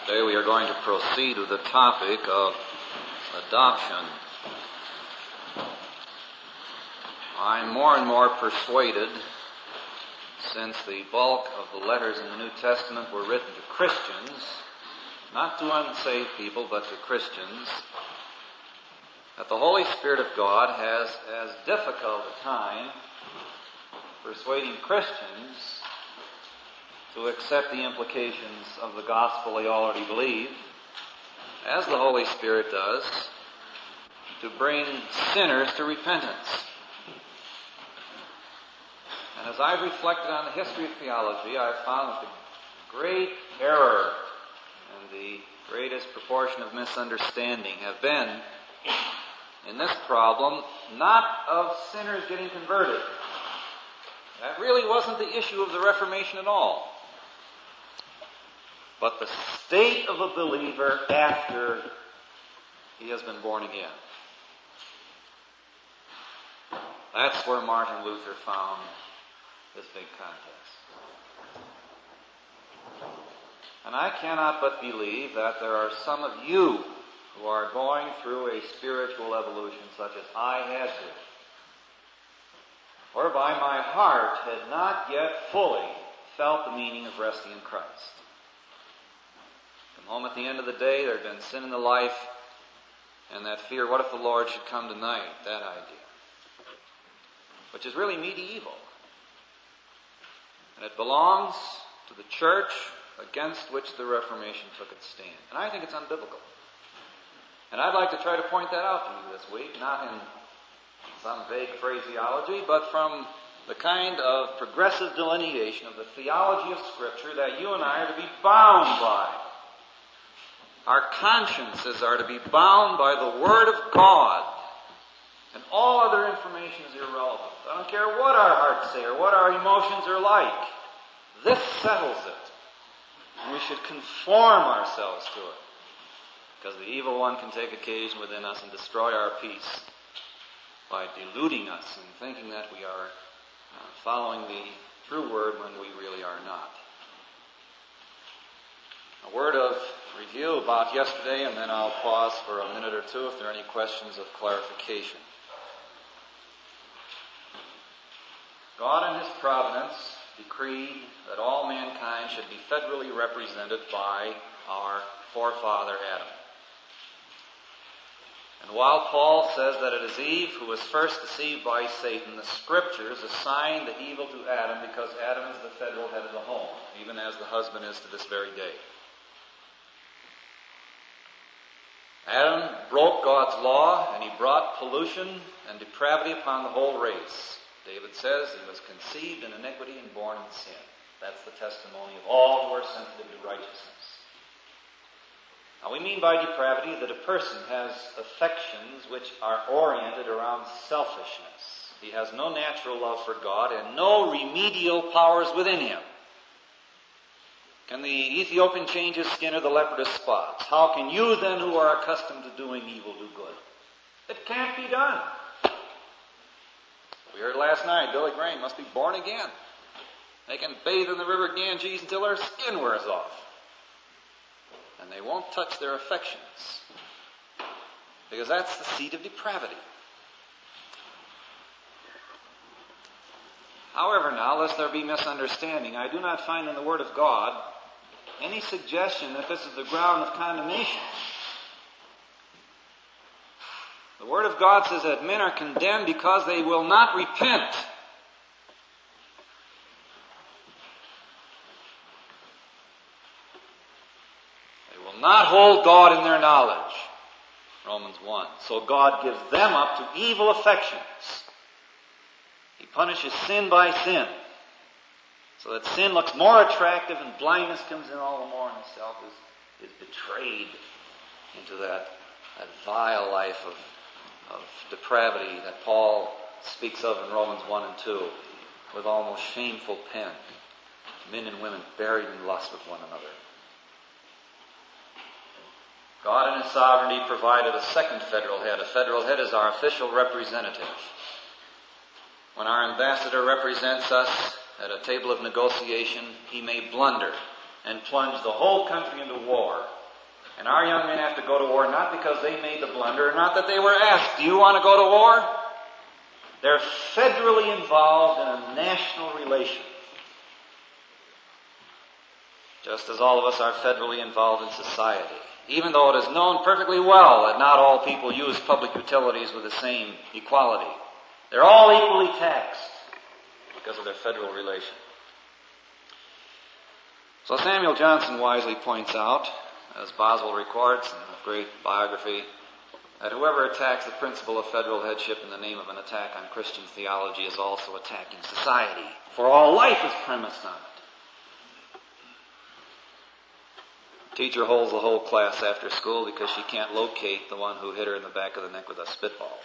Today we are going to proceed with the topic of adoption. I'm more and more persuaded, since the bulk of the letters in the New Testament were written to Christians, not to unsaved people, but to Christians, that the Holy Spirit of God has as difficult a time persuading Christians to accept the implications of the gospel they already believe, as the Holy Spirit does to bring sinners to repentance. And as I've reflected on the history of theology, I've found that the great error and the greatest proportion of misunderstanding have been in this problem, not of sinners getting converted. That really wasn't the issue of the Reformation at all. But the state of a believer after he has been born again. That's where Martin Luther found this big contest. And I cannot but believe that there are some of you who are going through a spiritual evolution such as I had to, whereby my heart had not yet fully felt the meaning of resting in Christ. The moment at the end of the day there had been sin in the life, and that fear, what if the Lord should come tonight? That idea. Which is really medieval. And it belongs to the church against which the Reformation took its stand. And I think it's unbiblical. And I'd like to try to point that out to you this week, not in some vague phraseology, but from the kind of progressive delineation of the theology of Scripture that you and I are to be bound by. Our consciences are to be bound by the Word of God. And all other information is irrelevant. I don't care what our hearts say or what our emotions are like. This settles it. And we should conform ourselves to it. Because the evil one can take occasion within us and destroy our peace by deluding us and thinking that we are following the true Word when we really are not. A word of review about yesterday, and then I'll pause for a minute or two if there are any questions of clarification. God in His providence decreed that all mankind should be federally represented by our forefather Adam. And while Paul says that it is Eve who was first deceived by Satan, the Scriptures assign the evil to Adam because Adam is the federal head of the home, even as the husband is to this very day. Adam broke God's law, and he brought pollution and depravity upon the whole race. David says he was conceived in iniquity and born in sin. That's the testimony of all who are sensitive to righteousness. Now, we mean by depravity that a person has affections which are oriented around selfishness. He has no natural love for God and no remedial powers within him. Can the Ethiopian change his skin or the leopard his spots? How can you then, who are accustomed to doing evil, do good? It can't be done. We heard last night, Billy Graham must be born again. They can bathe in the river Ganges until their skin wears off. And they won't touch their affections. Because that's the seat of depravity. However, now, lest there be misunderstanding, I do not find in the Word of God any suggestion that this is the ground of condemnation. The Word of God says that men are condemned because they will not repent. They will not hold God in their knowledge. Romans 1. So God gives them up to evil affections. He punishes sin by sin. So that sin looks more attractive and blindness comes in all the more, and the self is betrayed into that vile life of depravity that Paul speaks of in Romans 1 and 2 with almost shameful pen. Men and women buried in lust with one another. God in His sovereignty provided a second federal head. A federal head is our official representative. When our ambassador represents us at a table of negotiation, he may blunder and plunge the whole country into war And our young men have to go to war not because they made the blunder, not that they were asked, do you want to go to war? They're federally involved in a national relation. Just as all of us are federally involved in society. Even though it is known perfectly well that not all people use public utilities with the same equality. They're all equally taxed because of their federal relation. So Samuel Johnson wisely points out, as Boswell records in a great biography, that whoever attacks the principle of federal headship in the name of an attack on Christian theology is also attacking society, for all life is premised on it. Teacher holds the whole class after school because she can't locate the one who hit her in the back of the neck with a spitball.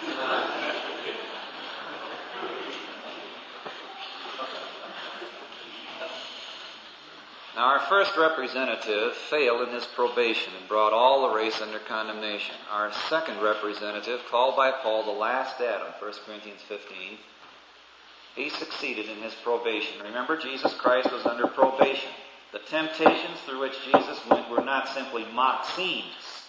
Now, our first representative failed in his probation and brought all the race under condemnation. Our second representative, called by Paul the last Adam, 1 Corinthians 15, he succeeded in his probation. Remember, Jesus Christ was under probation. The temptations through which Jesus went were not simply mock scenes.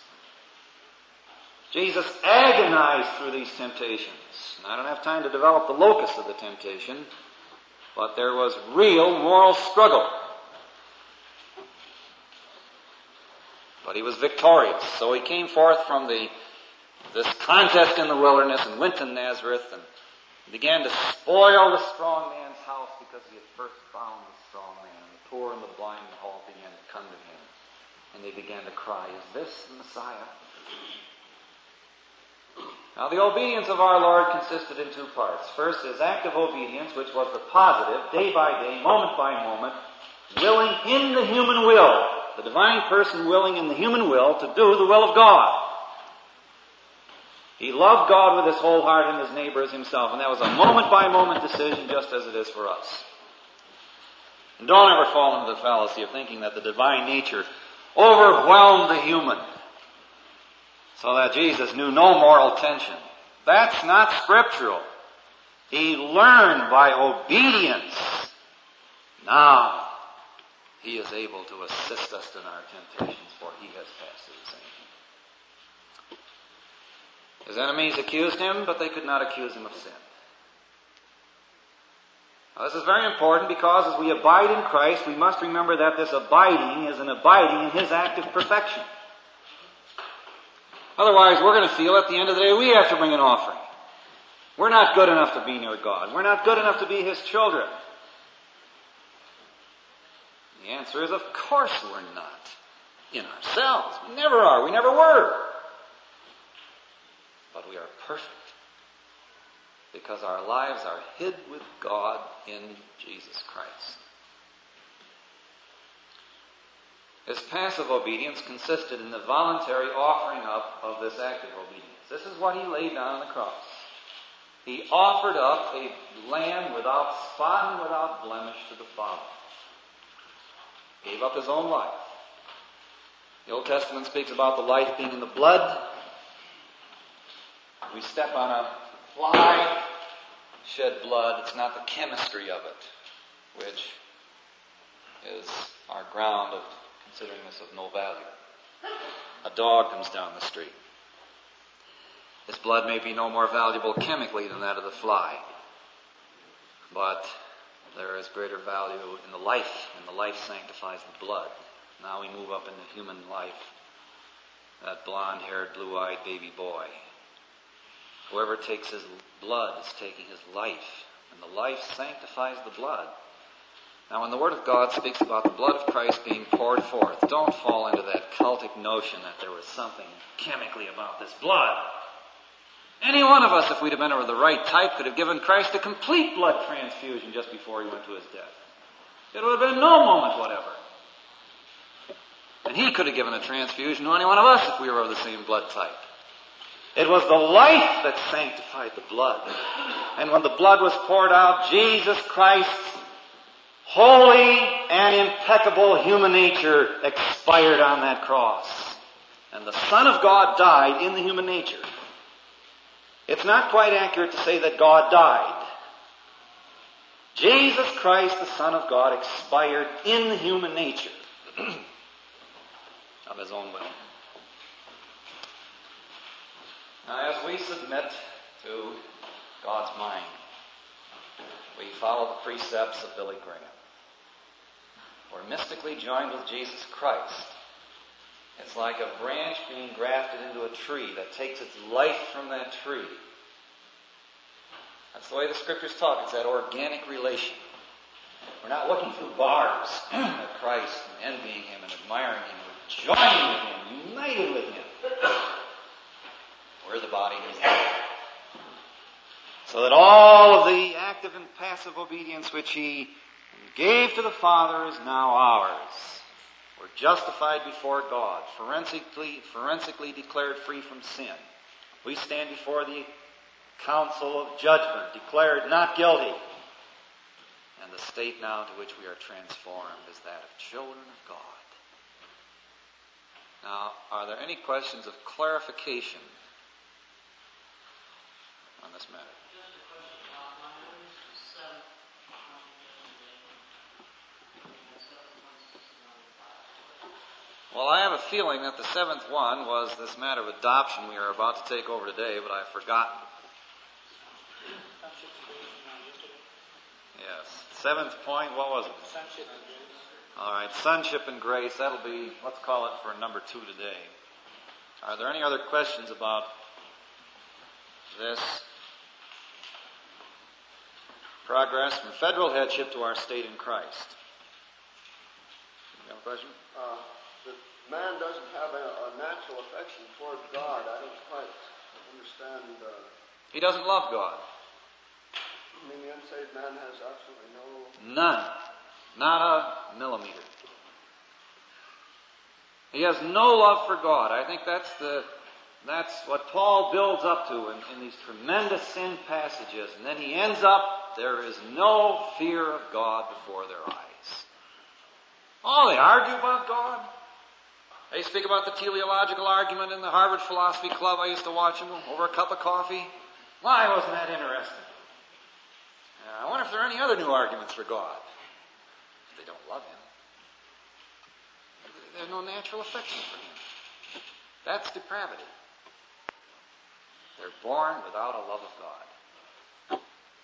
Jesus agonized through these temptations. And I don't have time to develop the locus of the temptation, but there was real moral struggle. But he was victorious. So he came forth from this contest in the wilderness and went to Nazareth and began to spoil the strong man's house because he had first bound the strong man. The poor and the blind and halt began to come to him. And they began to cry, is this the Messiah? Now the obedience of our Lord consisted in two parts. First, his active obedience, which was the positive, day by day, moment by moment, willing in the human will. The divine person willing in the human will to do the will of God. He loved God with his whole heart and his neighbor as himself. And that was a moment-by-moment decision just as it is for us. And don't ever fall into the fallacy of thinking that the divine nature overwhelmed the human so that Jesus knew no moral tension. That's not scriptural. He learned by obedience. Now, he is able to assist us in our temptations, for he has passed through the same. His enemies accused him, but they could not accuse him of sin. Now, this is very important because as we abide in Christ, we must remember that this abiding is an abiding in his active perfection. Otherwise, we're going to feel at the end of the day we have to bring an offering. We're not good enough to be near God. We're not good enough to be his children. The answer is, of course we're not in ourselves. We never are. We never were. But we are perfect because our lives are hid with God in Jesus Christ. His passive obedience consisted in the voluntary offering up of this active obedience. This is what he laid down on the cross. He offered up a lamb without spot and without blemish to the Father. Gave up his own life. The Old Testament speaks about the life being in the blood. We step on a fly, shed blood. It's not the chemistry of it, which is our ground of considering this of no value. A dog comes down the street. His blood may be no more valuable chemically than that of the fly, but there is greater value in the life, and the life sanctifies the blood. Now we move up into human life. That blonde-haired, blue-eyed baby boy. Whoever takes his blood is taking his life, and the life sanctifies the blood. Now when the Word of God speaks about the blood of Christ being poured forth, don't fall into that cultic notion that there was something chemically about this blood. Any one of us, if we'd have been of the right type, could have given Christ a complete blood transfusion just before he went to his death. It would have been no moment whatever. And he could have given a transfusion to any one of us if we were of the same blood type. It was the life that sanctified the blood. And when the blood was poured out, Jesus Christ's holy and impeccable human nature expired on that cross. And the Son of God died in the human nature. It's not quite accurate to say that God died. Jesus Christ, the Son of God, expired in the human nature. of his own will. Now, as we submit to God's mind, we follow the precepts of Billy Graham. We're mystically joined with Jesus Christ. It's like a branch being grafted into a tree that takes its life from that tree. That's the way the Scriptures talk. It's that organic relation. We're not looking through bars at Christ and envying Him and admiring Him. We're joining with Him, united with Him. We're the body and His head. So that all of the active and passive obedience which He gave to the Father is now ours. We're justified before God, forensically declared free from sin. We stand before the council of judgment, declared not guilty. And the state now to which we are transformed is that of children of God. Now, are there any questions of clarification on this matter? Well, I have a feeling that the seventh one was this matter of adoption we are about to take over today, but I've forgotten. Yes. Seventh point, what was it? Sonship and grace. All right, sonship and grace. That'll be, let's call it for number 2 today. Are there any other questions about this? Progress from federal headship to our state in Christ. You have a question? That man doesn't have a natural affection toward God. I don't quite understand. He doesn't love God. I mean, the unsaved man has absolutely no... None. Not a millimeter. He has no love for God. I think that's what Paul builds up to in these tremendous sin passages. And then he ends up, there is no fear of God before their eyes. Oh, they argue about God. They speak about the teleological argument in the Harvard Philosophy Club. I used to watch them over a cup of coffee. Why wasn't that interesting? I wonder if there are any other new arguments for God. They don't love Him. There's no natural affection for Him. That's depravity. They're born without a love of God.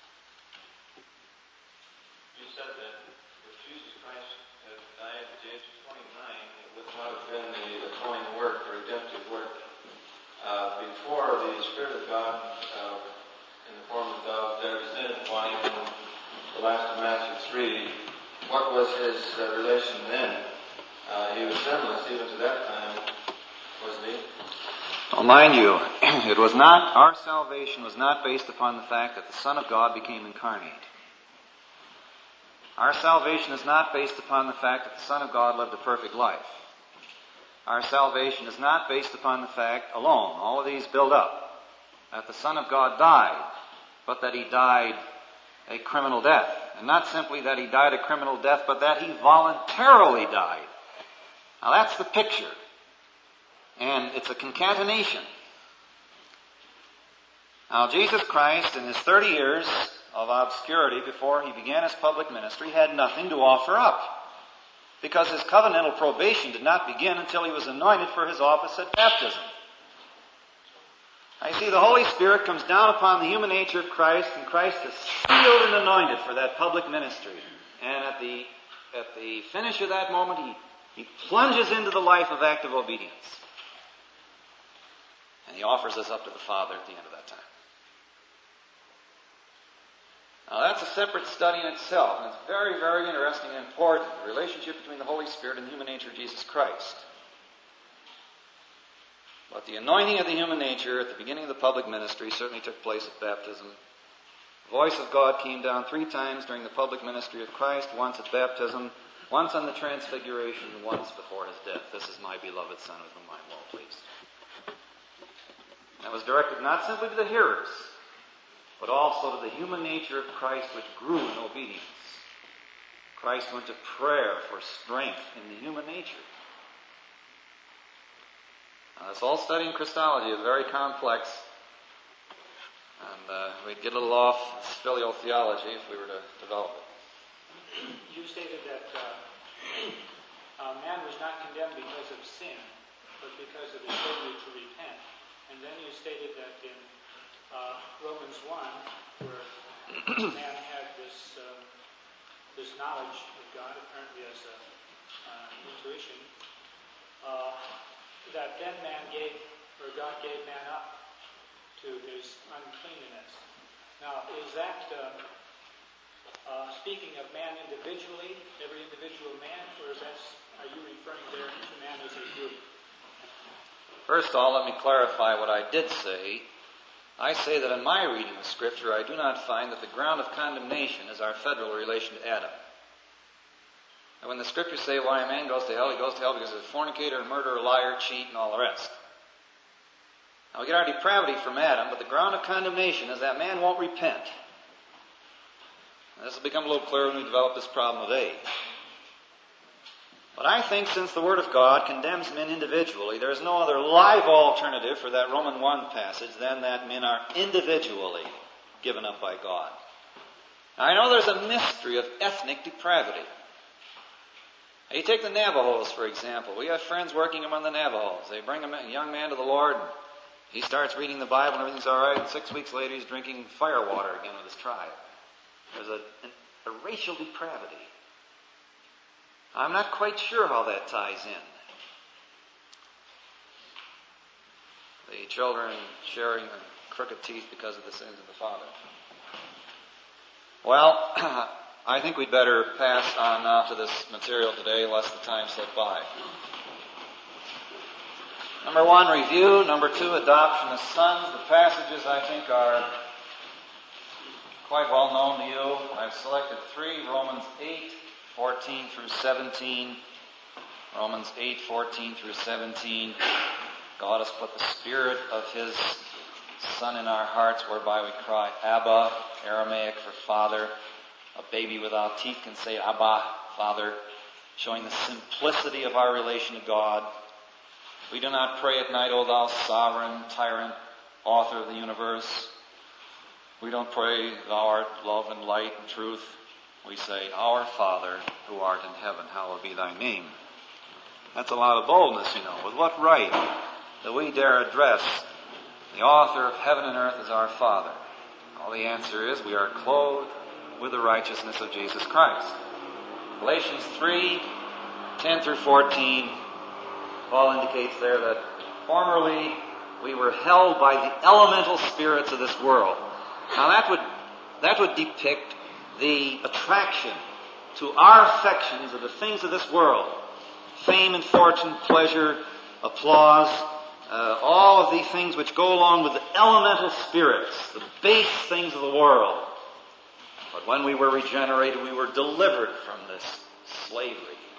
You said that if Jesus Christ had died at the age of 29, it would not have been the atoning work, the redemptive work. Before the Spirit of God, in the form of dove, there descended upon Him in the last of Matthew 3. What was His relation then? He was sinless even to that time, wasn't He? Well, mind you, our salvation was not based upon the fact that the Son of God became incarnate. Our salvation is not based upon the fact that the Son of God lived a perfect life. Our salvation is not based upon the fact alone, all of these build up, that the Son of God died, but that He died a criminal death. And not simply that He died a criminal death, but that He voluntarily died. Now that's the picture. And it's a concatenation. Now Jesus Christ, in His 30 years of obscurity before He began His public ministry, had nothing to offer up. Because His covenantal probation did not begin until He was anointed for His office at baptism. I see the Holy Spirit comes down upon the human nature of Christ, and Christ is sealed and anointed for that public ministry. And at the finish of that moment, He plunges into the life of active obedience. And He offers us up to the Father at the end of that time. Now that's a separate study in itself, and it's very, very interesting and important, the relationship between the Holy Spirit and the human nature of Jesus Christ. But the anointing of the human nature at the beginning of the public ministry certainly took place at baptism. The voice of God came down 3 times during the public ministry of Christ, once at baptism, once on the transfiguration, and once before His death. This is my beloved Son with whom I am well pleased. That was directed not simply to the hearers, but also to the human nature of Christ, which grew in obedience. Christ went to prayer for strength in the human nature. Now, this whole study in Christology is very complex, and we'd get a little off filial theology if we were to develop it. You stated that man was not condemned because of sin. but because it has told you to repent. And then you stated that in Romans 1, where man had this knowledge of God, apparently as intuition, that then God gave man up to his uncleanness. Now, is that speaking of man individually, every individual man, or are you referring there to man as a group? First of all, let me clarify what I did say. I say that in my reading of Scripture, I do not find that the ground of condemnation is our federal relation to Adam. And when the Scriptures say why a man goes to hell, he goes to hell because he's a fornicator, murderer, liar, cheat, and all the rest. Now, we get our depravity from Adam, but the ground of condemnation is that man won't repent. And this will become a little clearer when we develop this problem of age. But I think since the Word of God condemns men individually, there is no other live alternative for that Roman 1 passage than that men are individually given up by God. Now, I know there's a mystery of ethnic depravity. Now, you take the Navajos, for example. We have friends working among the Navajos. They bring a young man to the Lord, and he starts reading the Bible, and everything's all right, and 6 weeks later he's drinking fire water again with his tribe. There's a racial depravity. I'm not quite sure how that ties in. The children sharing the crooked teeth because of the sins of the father. Well, I think we'd better pass on now to this material today, lest the time slip by. Number 1, review. Number 2, adoption as sons. The passages, I think, are quite well known to you. I've selected 3, Romans 8, 14 through 17. Romans 8, 14 through 17. God has put the Spirit of His Son in our hearts, whereby we cry, Abba, Aramaic for Father. A baby without teeth can say, Abba, Father, showing the simplicity of our relation to God. We do not pray at night, O thou sovereign, tyrant, author of the universe. We don't pray, thou art love and light and truth. We say, Our Father, who art in heaven, hallowed be thy name. That's a lot of boldness, you know. With what right that we dare address the author of heaven and earth as our Father? Well, the answer is we are clothed with the righteousness of Jesus Christ. Galatians 3, 10 through 14, Paul indicates there that formerly we were held by the elemental spirits of this world. Now that would depict the attraction to our affections of the things of this world. Fame and fortune, pleasure, applause, all of these things which go along with the elemental spirits, the base things of the world. But when we were regenerated, we were delivered from this slavery.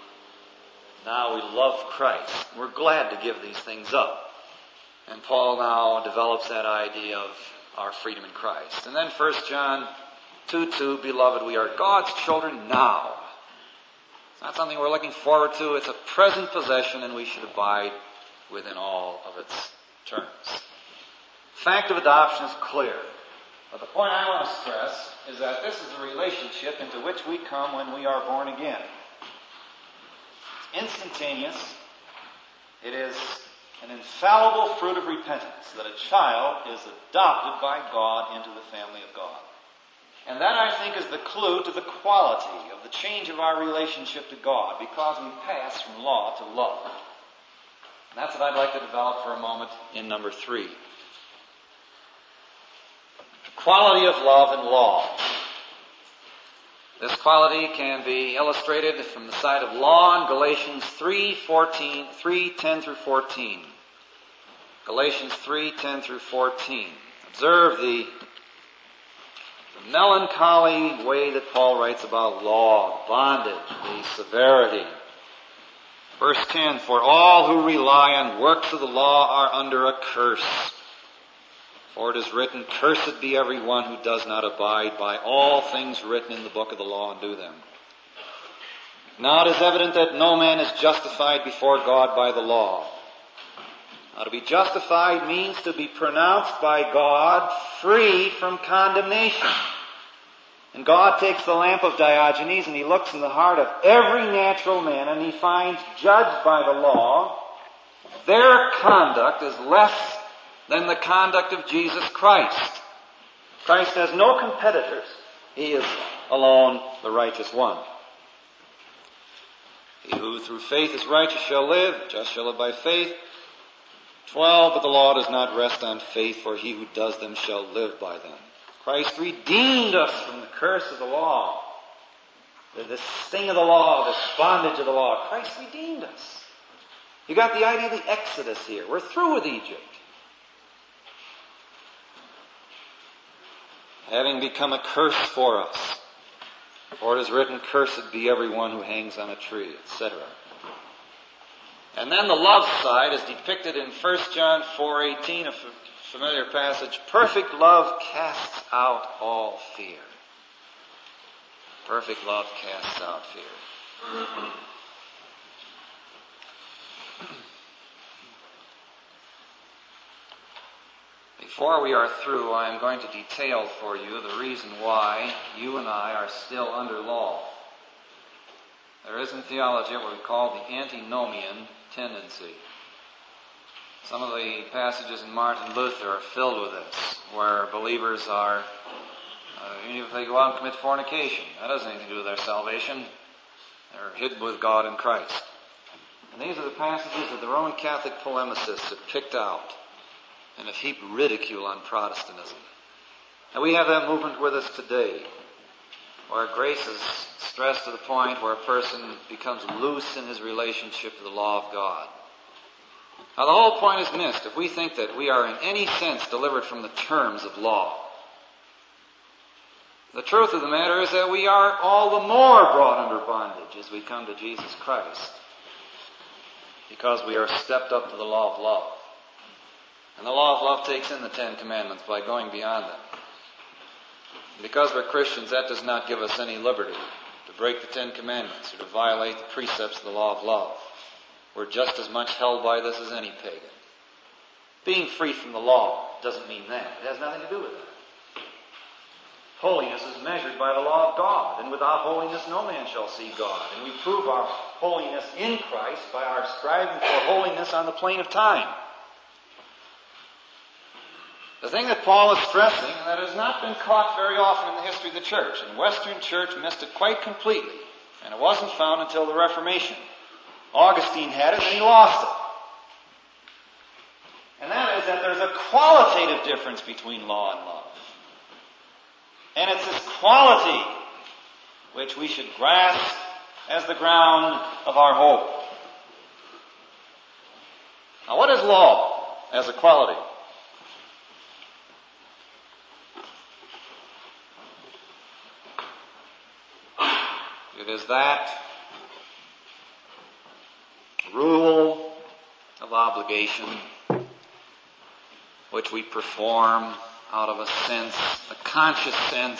Now we love Christ. We're glad to give these things up. And Paul now develops that idea of our freedom in Christ. And then 1 John 2:2, beloved, we are God's children now. It's not something we're looking forward to. It's a present possession, and we should abide within all of its terms. The fact of adoption is clear. But the point I want to stress is that this is a relationship into which we come when we are born again. It's instantaneous. It is an infallible fruit of repentance that a child is adopted by God into the family of God. And that, I think, is the clue to the quality of the change of our relationship to God, because we pass from law to love. And that's what I'd like to develop for a moment in number 3. The quality of love and law. This quality can be illustrated from the side of law in Galatians 3:10 through 14. Galatians 3:10 through 14. Observe the melancholy way that Paul writes about law, bondage, the severity. Verse 10, for all who rely on works of the law are under a curse. For it is written, cursed be every one who does not abide by all things written in the book of the law and do them. Now it is evident that no man is justified before God by the law. Now to be justified means to be pronounced by God free from condemnation. And God takes the lamp of Diogenes and He looks in the heart of every natural man and He finds, judged by the law, their conduct is less than the conduct of Jesus Christ. Christ has no competitors. He is alone the righteous one. He who through faith is righteous shall live, just shall live by faith. 12, but the law does not rest on faith, for he who does them shall live by them. Christ redeemed us from the curse of the law, the sting of the law, this bondage of the law. Christ redeemed us. You got the idea of the Exodus here. We're through with Egypt. Having become a curse for us. For it is written, cursed be everyone who hangs on a tree, etc. And then the love side is depicted in 1 John 4:18, a familiar passage. Perfect love casts out all fear. Perfect love casts out fear. Before we are through, I am going to detail for you the reason why you and I are still under law. There is in theology what we call the antinomian tendency. Some of the passages in Martin Luther are filled with this, where believers are, even if they go out and commit fornication, that doesn't have anything to do with their salvation. They're hidden with God in Christ. And these are the passages that the Roman Catholic polemicists have picked out and have heaped ridicule on Protestantism. And we have that movement with us today, where grace is stressed to the point where a person becomes loose in his relationship to the law of God. Now the whole point is missed if we think that we are in any sense delivered from the terms of law. The truth of the matter is that we are all the more brought under bondage as we come to Jesus Christ, because we are stepped up to the law of love. And the law of love takes in the Ten Commandments by going beyond them. Because we're Christians, that does not give us any liberty to break the Ten Commandments or to violate the precepts of the law of love. We're just as much held by this as any pagan. Being free from the law doesn't mean that. It has nothing to do with that. Holiness is measured by the law of God, and without holiness no man shall see God. And we prove our holiness in Christ by our striving for holiness on the plane of time. The thing that Paul is stressing, and that has not been caught very often in the history of the church, and the Western church missed it quite completely, and it wasn't found until the Reformation. Augustine had it, and he lost it. And that is that there's a qualitative difference between law and love. And it's this quality which we should grasp as the ground of our hope. Now, what is law as a quality? It is that rule of obligation which we perform out of a sense, a conscious sense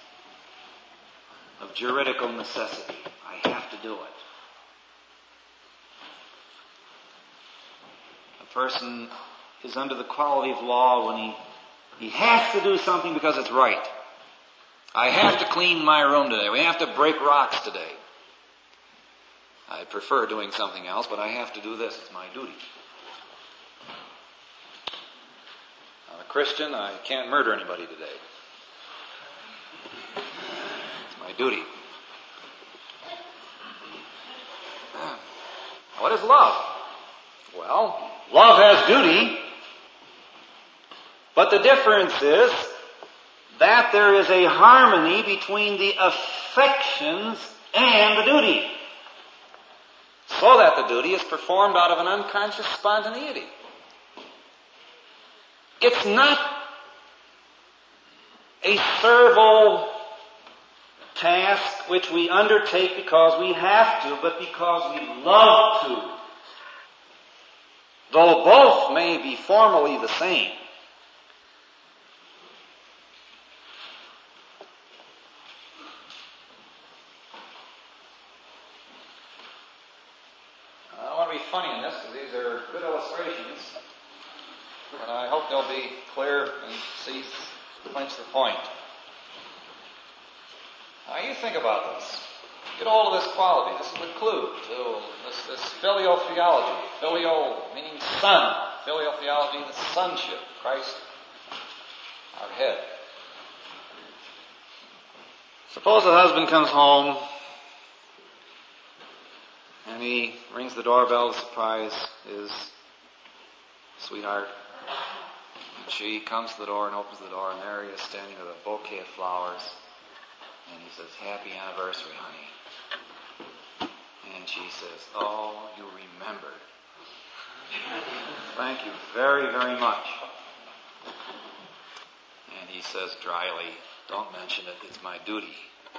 of juridical necessity. I have to do it. A person is under the quality of law when he has to do something because it's right. I have to clean my room today. We have to break rocks today. I prefer doing something else, but I have to do this. It's my duty. I'm a Christian. I can't murder anybody today. It's my duty. What is love? Well, love has duty, but the difference is that there is a harmony between the affections and the duty, so that the duty is performed out of an unconscious spontaneity. It's not a servile task which we undertake because we have to, but because we love to. Though both may be formally the same. I don't want to be funny in this because these are good illustrations, and I hope they'll be clear and clinch the point. Now you think about this. Get hold of this quality. This is the clue to this filial theology. Filial meaning son. Filial theology, the sonship. Christ, our head. Suppose the husband comes home and he rings the doorbell to surprise his sweetheart. And she comes to the door and opens the door, and there he is standing with a bouquet of flowers. And he says, "Happy anniversary, honey." And she says, "Oh, you remembered. Thank you very, very much." And he says dryly, "Don't mention it, it's my duty."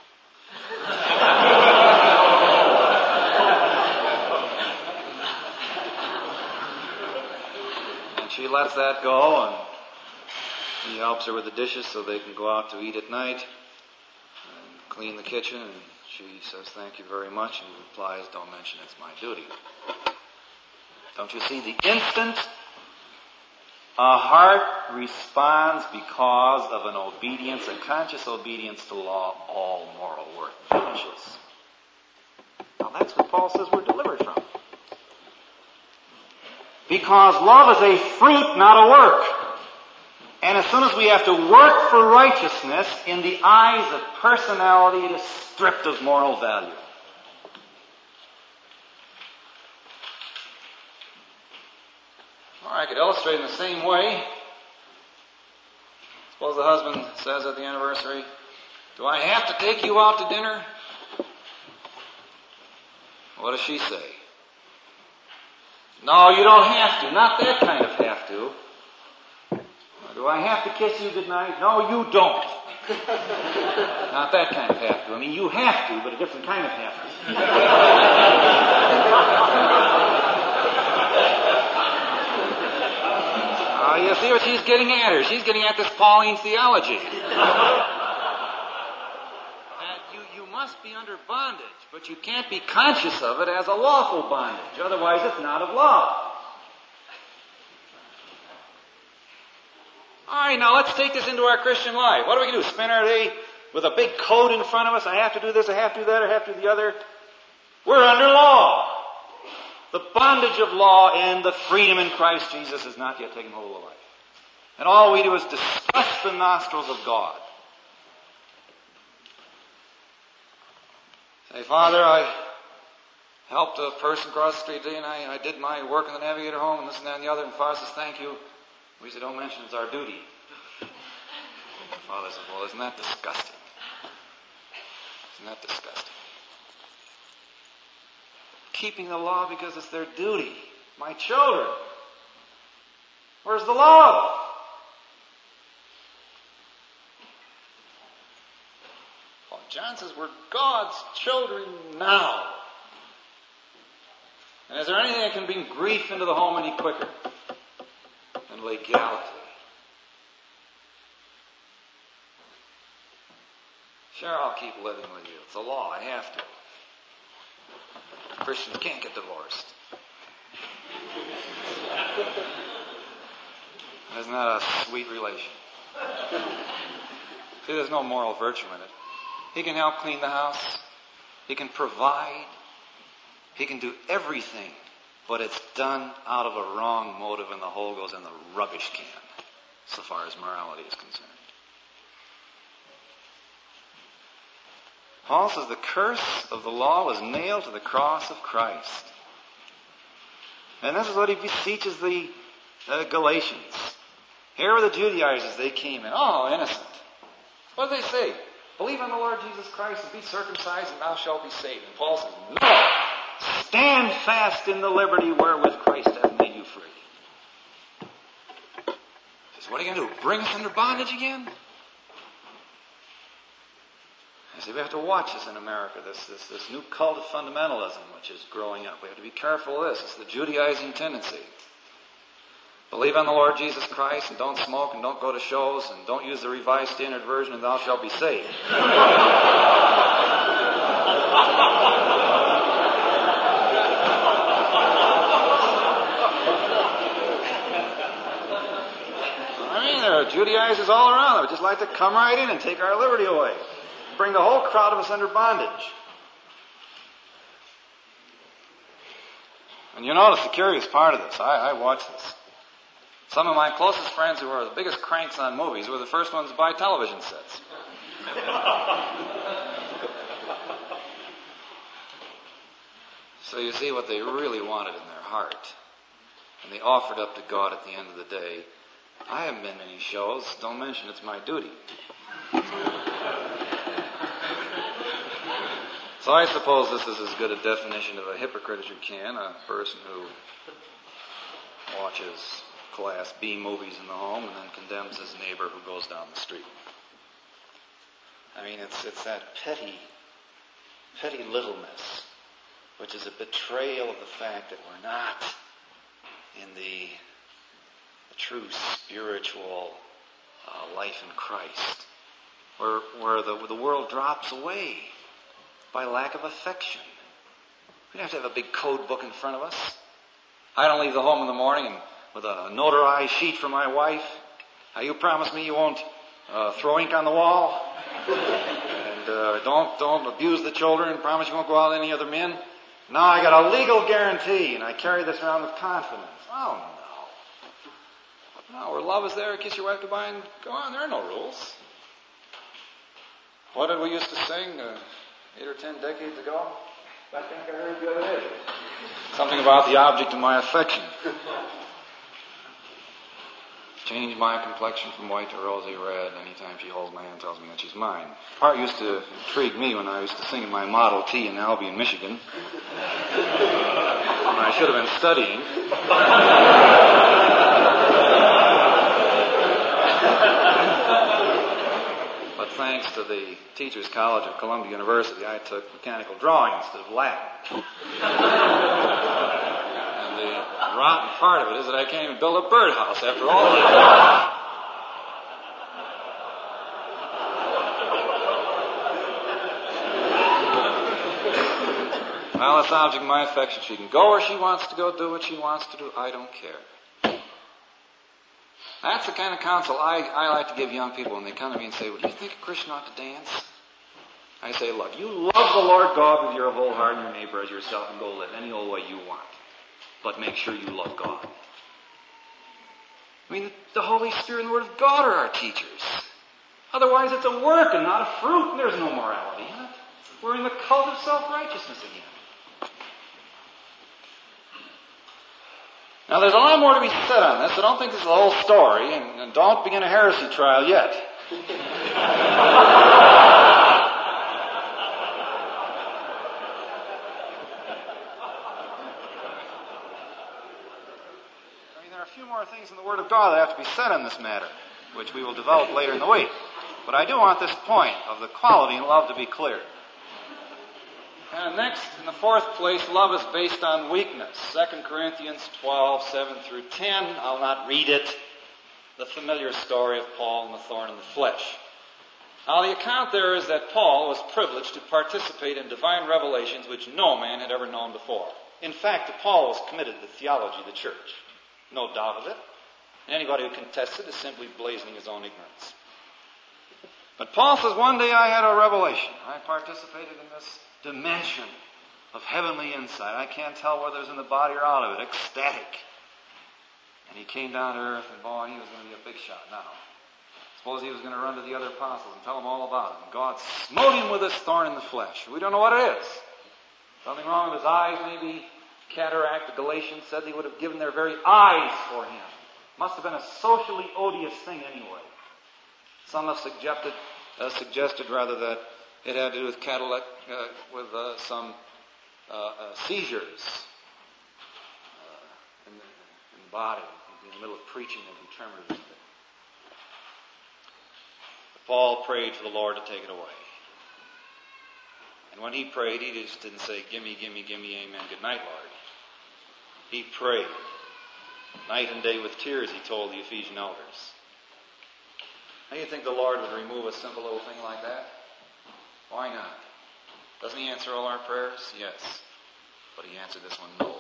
And she lets that go, and he helps her with the dishes so they can go out to eat at night and clean the kitchen. And she says, "Thank you very much." And he replies, "Don't mention it's my duty." Don't you see the instant a heart responds because of an obedience, a conscious obedience to law, all moral worth vanishes. Now that's what Paul says we're delivered from. Because love is a fruit, not a work. And as soon as we have to work for righteousness, in the eyes of personality, it is stripped of moral value. Or I could illustrate in the same way. Suppose the husband says at the anniversary, "Do I have to take you out to dinner?" What does she say? "No, you don't have to. Not that kind of have to." "Do I have to kiss you goodnight?" "No, you don't." Not that kind of have to. I mean, you have to, but a different kind of have to. You see what she's getting at her? She's getting at this Pauline theology. You must be under bondage, but you can't be conscious of it as a lawful bondage. Otherwise, it's not of love. All right, now let's take this into our Christian life. What are we going to do? Spend our day with a big code in front of us? I have to do this, I have to do that, I have to do the other. We're under law. The bondage of law and the freedom in Christ Jesus has not yet taken hold of life. And all we do is disgust the nostrils of God. Say, "Father, I helped a person cross the street today, and I did my work in the Navigator home, and this and that and the other." And Father says, "Thank you." We say, "Don't mention it's our duty." And Father says, "Well, isn't that disgusting? Isn't that disgusting? Keeping the law because it's their duty. My children. Where's the love?" Well, John says we're God's children now. And is there anything that can bring grief into the home any quicker than legality? Sure, I'll keep living with you. It's a law. I have to. Christians can't get divorced. Isn't that a sweet relation? See, there's no moral virtue in it. He can help clean the house. He can provide. He can do everything. But it's done out of a wrong motive, and the whole goes in the rubbish can, so far as morality is concerned. Paul says the curse of the law was nailed to the cross of Christ. And this is what he beseeches the Galatians. Here were the Judaizers. They came in. Oh, innocent. What did they say? "Believe on the Lord Jesus Christ and be circumcised and thou shalt be saved." And Paul says, "No! Stand fast in the liberty wherewith Christ hath made you free." He says, "What are you going to do? Bring us under bondage again?" I say, we have to watch this in America, this new cult of fundamentalism which is growing up. We have to be careful of this. It's the Judaizing tendency. Believe on the Lord Jesus Christ and don't smoke and don't go to shows and don't use the Revised Standard Version and thou shalt be saved. I mean, there are Judaizers all around that would just like to come right in and take our liberty away. Bring the whole crowd of us under bondage. And you notice the curious part of this. I watched this. Some of my closest friends who are the biggest cranks on movies were the first ones to buy television sets. So you see what they really wanted in their heart. And they offered up to God at the end of the day. I haven't been to any shows. Don't mention it's my duty. So I suppose this is as good a definition of a hypocrite as you can, a person who watches Class B movies in the home and then condemns his neighbor who goes down the street. I mean, it's that petty littleness, which is a betrayal of the fact that we're not in the true spiritual life in Christ, where the world drops away by lack of affection. We don't have to have a big code book in front of us. I don't leave the home in the morning with a notarized sheet from my wife. You promise me you won't throw ink on the wall, and don't abuse the children. Promise you won't go out with any other men. Now I got a legal guarantee, and I carry this around with confidence. Oh no, where love is there, kiss your wife goodbye and go on. There are no rules. What did we used to sing 8 or 10 decades ago? I think I heard the other day. Something about the object of my affection. Change my complexion from white to rosy red. Anytime she holds my hand, tells me that she's mine. Part used to intrigue me when I used to sing in my Model T in Albion, Michigan. And I should have been studying. But thanks to the Teachers College of Columbia University, I took mechanical drawing instead of Latin. And the rotten part of it is that I can't even build a birdhouse after all this. Well, this object of my affection, she can go where she wants to go, do what she wants to do. I don't care. That's the kind of counsel I like to give young people when they come to me and say, well, do you think a Christian ought to dance? I say, look, you love the Lord God with your whole heart and your neighbor as yourself and go live any old way you want. But make sure you love God. I mean, the Holy Spirit and the Word of God are our teachers. Otherwise, it's a work and not a fruit, and there's no morality in it. We're in the cult of self-righteousness again. Now, there's a lot more to be said on this, so don't think this is the whole story, and don't begin a heresy trial yet. There are a few more things in the Word of God that have to be said on this matter, which we will develop later in the week. But I do want this point of the quality in love to be clear. And next, in the fourth place, love is based on weakness. 2 Corinthians 12, 7 through 10. I'll not read it. The familiar story of Paul and the thorn in the flesh. Now, the account there is that Paul was privileged to participate in divine revelations which no man had ever known before. In fact, Paul was committed to the theology of the church. No doubt of it. And anybody who contests it is simply blazoning his own ignorance. But Paul says, one day I had a revelation. I participated in this dimension of heavenly insight. I can't tell whether it was in the body or out of it. Ecstatic. And he came down to earth, and boy, he was going to be a big shot now. Suppose he was going to run to the other apostles and tell them all about it. And God smote him with this thorn in the flesh. We don't know what it is. Something wrong with his eyes, maybe cataract. The Galatians said they would have given their very eyes for him. Must have been a socially odious thing anyway. Some have suggested that it had to do with some seizures in the body. In the middle of preaching, and he trembled a bit. Paul prayed for the Lord to take it away. And when he prayed, he just didn't say, gimme, gimme, gimme, amen, good night, Lord. He prayed. Night and day with tears, he told the Ephesian elders. Now you think the Lord would remove a simple little thing like that? Why not? Doesn't he answer all our prayers? Yes. But he answered this one, no.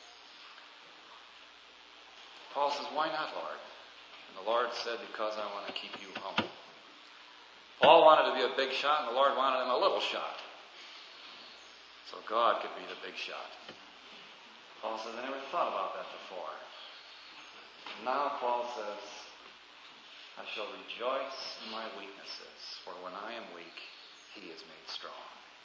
Paul says, why not, Lord? And the Lord said, because I want to keep you humble. Paul wanted to be a big shot, and the Lord wanted him a little shot. So God could be the big shot. Paul says, I never thought about that before. Now Paul says, I shall rejoice in my weaknesses, for when I am weak, he is made strong.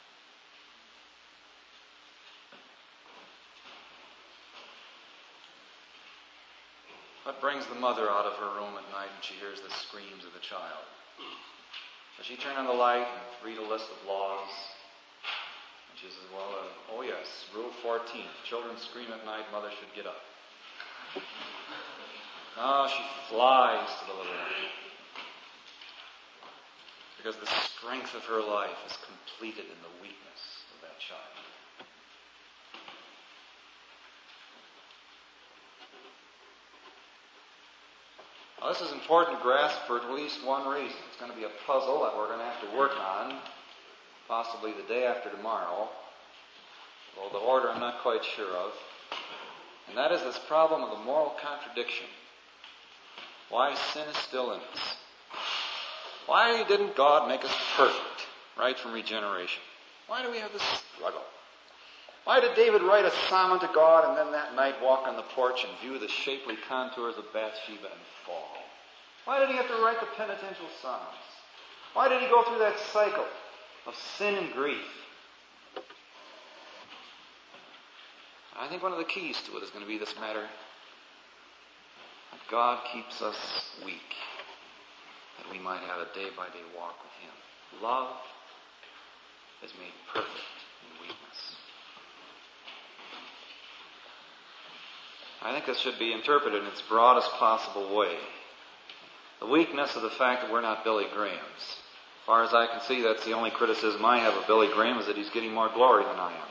What brings the mother out of her room at night when she hears the screams of the child? Does she turn on the light and read a list of laws? And she says, well, oh yes, Rule 14. If children scream at night, mother should get up. No, she flies to the little one. Because the strength of her life is completed in the weakness of that child. Now, this is important to grasp for at least one reason. It's going to be a puzzle that we're going to have to work on, possibly the day after tomorrow, although the order I'm not quite sure of. And that is this problem of the moral contradiction. Why sin is still in us. Why didn't God make us perfect right from regeneration? Why do we have this struggle? Why did David write a psalm unto God and then that night walk on the porch and view the shapely contours of Bathsheba and fall? Why did he have to write the penitential psalms? Why did he go through that cycle of sin and grief? I think one of the keys to it is going to be this matter that God keeps us weak, that we might have a day-by-day walk with him. Love is made perfect in weakness. I think this should be interpreted in its broadest possible way. The weakness of the fact that we're not Billy Grahams. As far as I can see, that's the only criticism I have of Billy Graham, is that he's getting more glory than I am.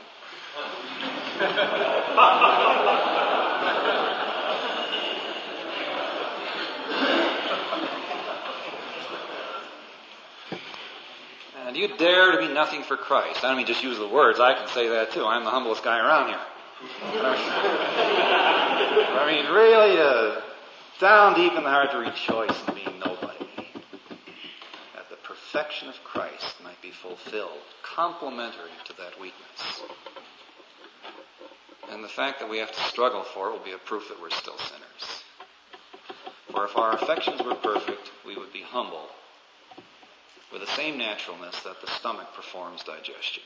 And you dare to be nothing for Christ. I don't mean just use the words. I can say that too. I'm the humblest guy around here. I mean, really, down deep in the heart to rejoice in being nobody. That the perfection of Christ might be fulfilled, complementary to that weakness. And the fact that we have to struggle for it will be a proof that we're still sinners. For if our affections were perfect, we would be humble with the same naturalness that the stomach performs digestion.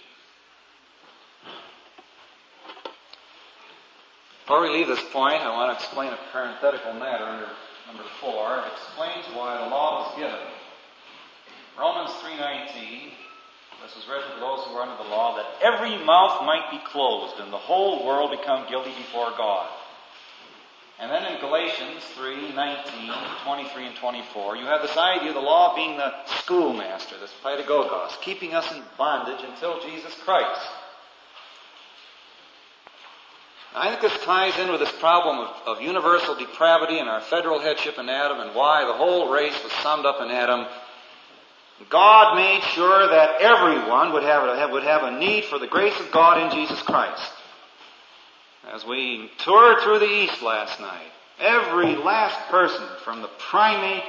Before we leave this point, I want to explain a parenthetical matter under number 4. It explains why the law was given. Romans 3:19, this was written to those who were under the law, that every mouth might be closed and the whole world become guilty before God. And then in Galatians 3:19, 23 and 24, you have this idea of the law being the schoolmaster, this pedagogos, keeping us in bondage until Jesus Christ. I think this ties in with this problem of universal depravity and our federal headship in Adam, and why the whole race was summed up in Adam. God made sure that everyone would have a need for the grace of God in Jesus Christ. As we toured through the East last night, every last person, from the primate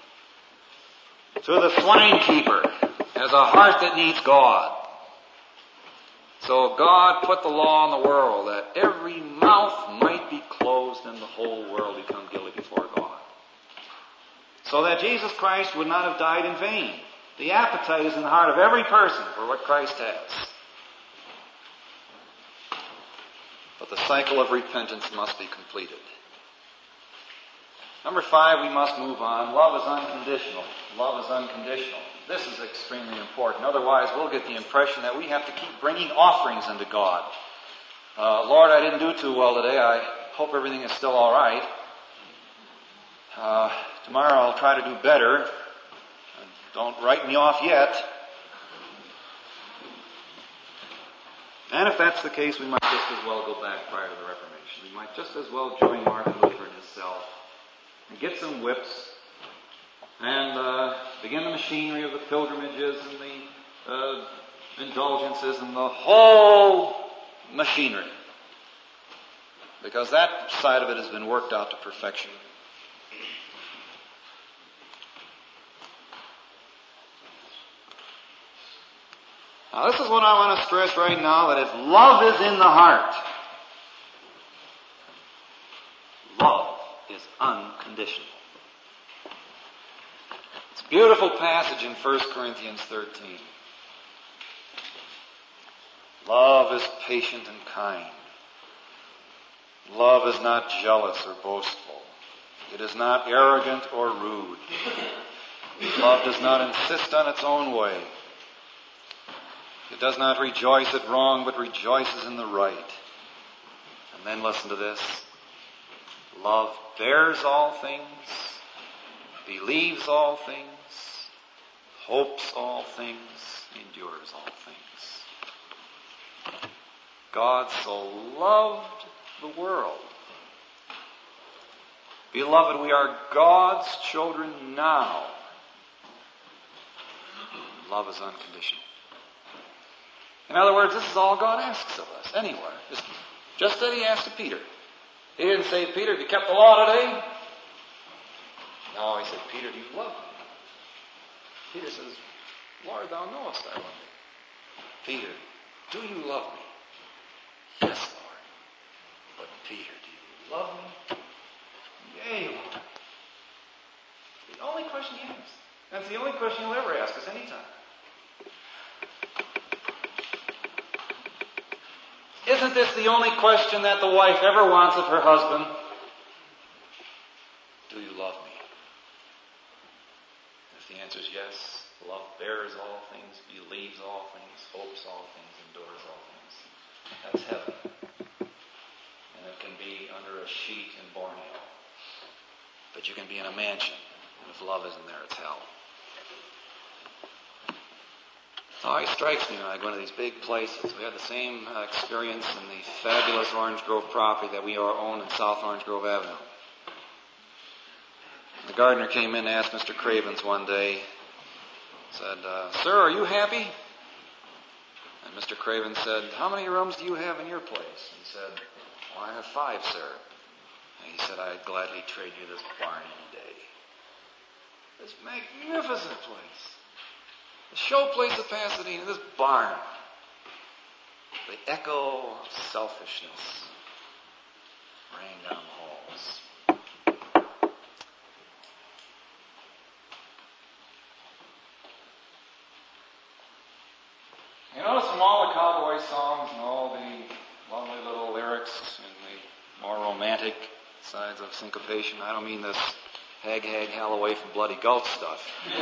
to the swine keeper, has a heart that needs God. So God put the law in the world that every mouth might be closed and the whole world become guilty before God. So that Jesus Christ would not have died in vain. The appetite is in the heart of every person for what Christ has. But the cycle of repentance must be completed. Number 5, we must move on. Love is unconditional. Love is unconditional. This is extremely important. Otherwise, we'll get the impression that we have to keep bringing offerings unto God. Lord, I didn't do too well today. I hope everything is still all right. Tomorrow I'll try to do better. Don't write me off yet. And if that's the case, we might just as well go back prior to the Reformation. We might just as well join Martin Luther in his cell and get some whips and begin the machinery of the pilgrimages and the indulgences and the whole machinery. Because that side of it has been worked out to perfection. Now, this is what I want to stress right now, that if love is in the heart, is unconditional. It's a beautiful passage in 1 Corinthians 13. Love is patient and kind. Love is not jealous or boastful. It is not arrogant or rude. Love does not insist on its own way. It does not rejoice at wrong, but rejoices in the right. And then listen to this. Love bears all things, believes all things, hopes all things, endures all things. God so loved the world. Beloved, we are God's children now. Love is unconditional. In other words, this is all God asks of us, anywhere. Just as he asked to Peter. He didn't say, Peter, have you kept the law today? No, he said, Peter, do you love me? Peter says, Lord, thou knowest I love thee. Peter, do you love me? Yes, Lord. But Peter, do you love me? Yea, Lord. The only question he asks. That's the only question he'll ever ask us anytime. Isn't this the only question that the wife ever wants of her husband? Do you love me? If the answer is yes, love bears all things, believes all things, hopes all things, endures all things. That's heaven. And it can be under a sheet in Borneo. But you can be in a mansion, and if love isn't there, it's hell. It always strikes me when I go into these big places. We had the same experience in the fabulous Orange Grove property that we own in South Orange Grove Avenue. The gardener came in and asked Mr. Cravens one day, said, Sir, are you happy? And Mr. Cravens said, how many rooms do you have in your place? He said, well, I have 5, sir. And he said, I'd gladly trade you this barn any day. This magnificent place. The show place of Pasadena, this barn. The echo of selfishness rang down the halls. You notice from all the cowboy songs and all the lovely little lyrics and the more romantic sides of syncopation, I don't mean this Hag, hell away from bloody gulch stuff. But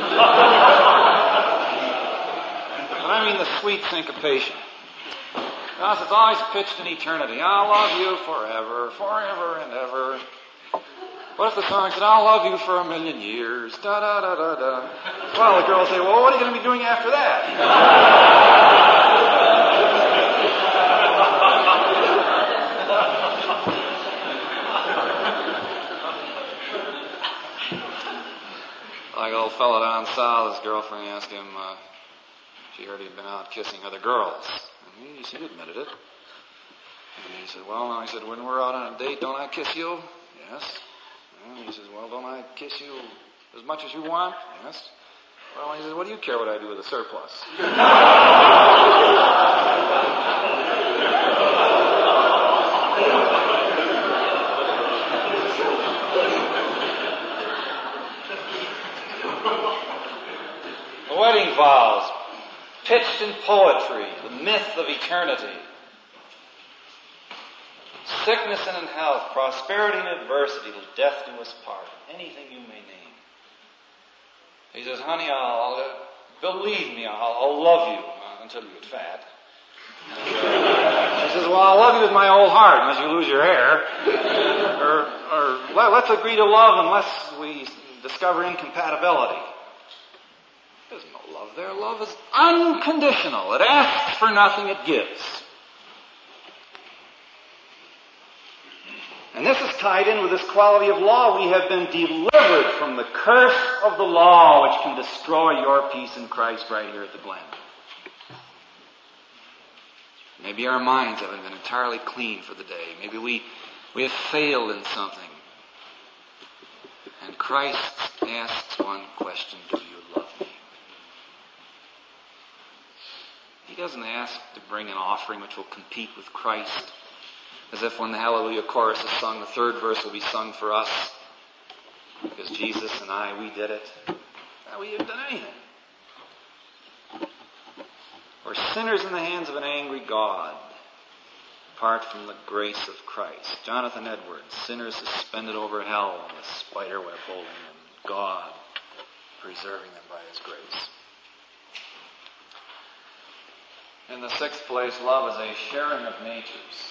I mean the sweet syncopation. Because it's always pitched in eternity. I'll love you forever, forever and ever. What if the song said, I'll love you for 1,000,000 years, da-da-da-da-da. Well, the girl will say, well, what are you going to be doing after that? Like old fellow down south, his girlfriend asked him, she heard he'd been out kissing other girls. And he admitted it. And he said, well, no, he said, when we're out on a date, don't I kiss you? Yes. And he says, well, don't I kiss you as much as you want? Yes. Well, he says, what do you care what I do with the surplus? The wedding vows, pitched in poetry, the myth of eternity. Sickness and in health, prosperity and adversity, till death do us part. Anything you may name. He says, honey, believe me, I'll love you until you get fat. She says, well, I'll love you with my whole heart unless you lose your hair. Or let's agree to love unless we discover incompatibility. There's no love there. Love is unconditional. It asks for nothing, it gives. And this is tied in with this quality of law. We have been delivered from the curse of the law which can destroy your peace in Christ right here at the Glen. Maybe our minds haven't been entirely clean for the day. Maybe we have failed in something. And Christ asks one question, do you love me? He doesn't ask to bring an offering which will compete with Christ. As if when the Hallelujah chorus is sung, the third verse will be sung for us. because Jesus and I, we did it. We haven't done anything. We're sinners in the hands of an angry God, apart from the grace of Christ. Jonathan Edwards, sinners suspended over hell on the spider web holding them, God preserving them by His grace. In the sixth place, love is a sharing of natures.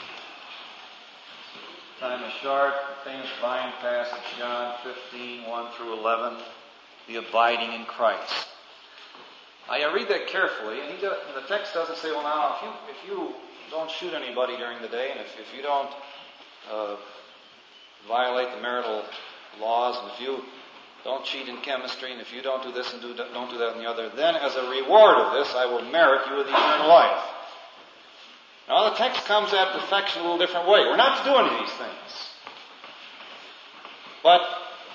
Time is short. Famous Vine passage, John 15, 1 through 11. The abiding in Christ. I read that carefully, and the text doesn't say, well, now, if you don't shoot anybody during the day, and if you don't violate the marital laws, and if you don't cheat in chemistry, and if you don't do this and don't do that and the other, then as a reward of this, I will merit you with eternal life. Now, the text comes at perfection a little different way. We're not to do any of these things. But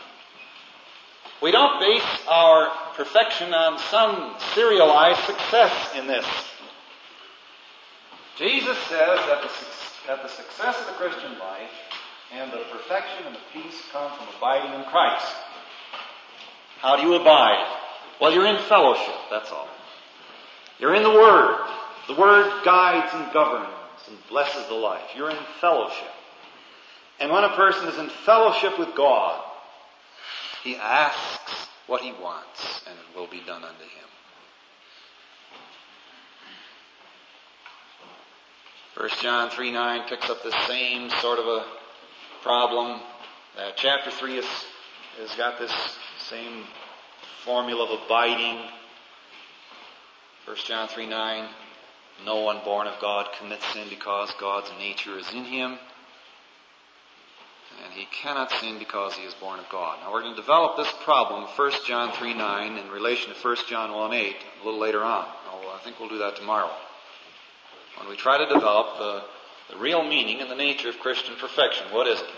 we don't base our perfection on some serialized success in this. Jesus says that the success of the Christian life and the perfection and the peace come from abiding in Christ. How do you abide? Well, you're in fellowship, that's all. You're in the Word. The Word guides and governs and blesses the life. You're in fellowship. And when a person is in fellowship with God, he asks what he wants, and it will be done unto him. 1 John 3:9 picks up the same sort of a problem. Chapter 3 has got this same formula of abiding. 1 John 3:9, no one born of God commits sin because God's nature is in him. And he cannot sin because he is born of God. Now we're going to develop this problem, 1 John 3:9, in relation to 1 John 1:8, a little later on. I think we'll do that tomorrow. When we try to develop the real meaning and the nature of Christian perfection, what is it?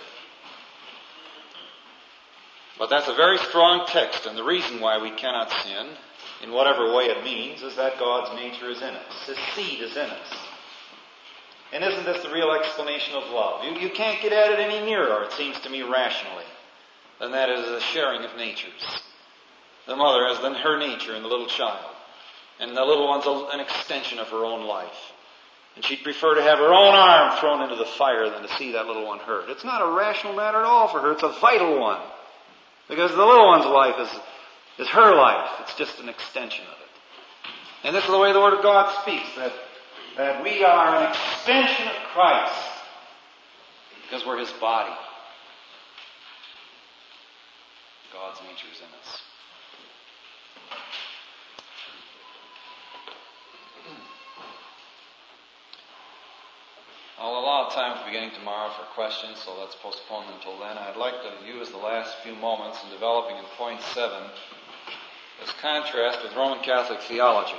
But that's a very strong text, and the reason why we cannot sin, in whatever way it means, is that God's nature is in us. His seed is in us. And isn't this the real explanation of love? You can't get at it any nearer, it seems to me, rationally, than that is a sharing of natures. The mother has then her nature in the little child. And the little one's an extension of her own life. And she'd prefer to have her own arm thrown into the fire than to see that little one hurt. It's not a rational matter at all for her. It's a vital one. Because the little one's life is her life. It's just an extension of it. And this is the way the Word of God speaks, that we are an extension of Christ because we're His body. God's nature is in us. I'll allow time at the beginning tomorrow for questions, so let's postpone them until then. I'd like to use the last few moments in developing in point 7 this contrast with Roman Catholic theology.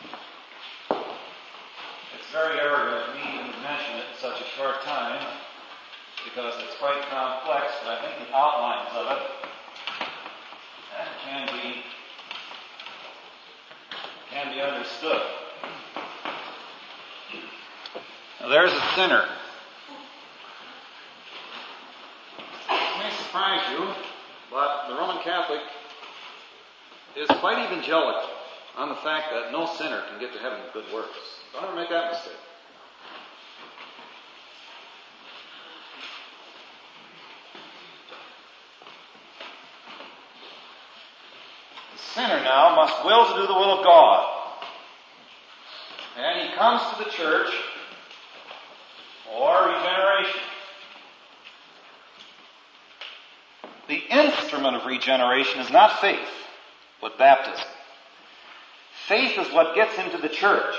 It's very arrogant of me to mention it in such a short time because it's quite complex, but I think the outlines of it can be understood. Now, there's a sinner. It may surprise you, but the Roman Catholic is quite evangelical on the fact that no sinner can get to heaven with good works. Don't ever make that mistake. The sinner now must will to do the will of God. And he comes to the church or regeneration. The instrument of regeneration is not faith, but baptism. Faith is what gets him to the church.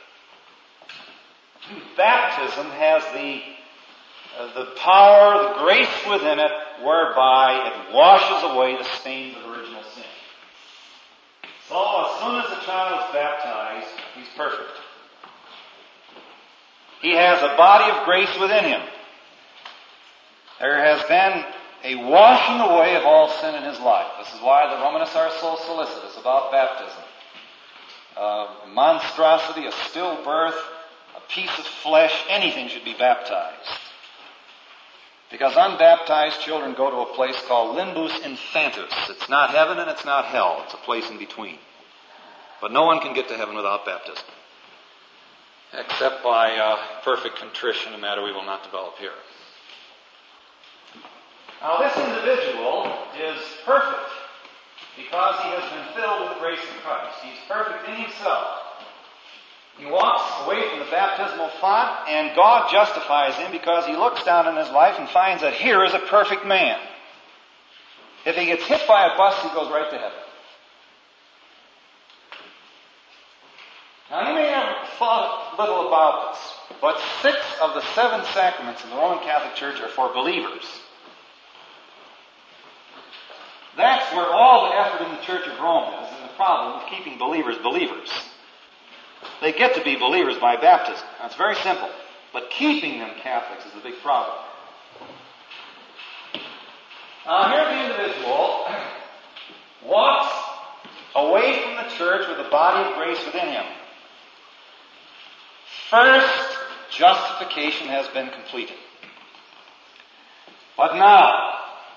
Baptism has the power, the grace within it, whereby it washes away the stains of original sin. So as soon as a child is baptized, he's perfect. He has a body of grace within him. There has been a washing away of all sin in his life. This is why the Romanists are so solicitous about baptism. Monstrosity, a stillbirth, a piece of flesh, anything should be baptized. Because unbaptized children go to a place called limbus infantus. It's not heaven and it's not hell. It's a place in between. But no one can get to heaven without baptism. Except by perfect contrition, a matter we will not develop here. Now this individual is perfect because he has been filled with the grace of Christ. He's perfect in himself. He walks away from the baptismal font, and God justifies him because he looks down in his life and finds that here is a perfect man. If he gets hit by a bus, he goes right to heaven. Now, you may have thought little about this, but 6 of the 7 sacraments in the Roman Catholic Church are for believers. That's where all the effort in the Church of Rome is, and the problem of keeping believers believers. They get to be believers by baptism. That's very simple. But keeping them Catholics is the big problem. Now, here the individual walks away from the church with a body of grace within him. First, justification has been completed. But now,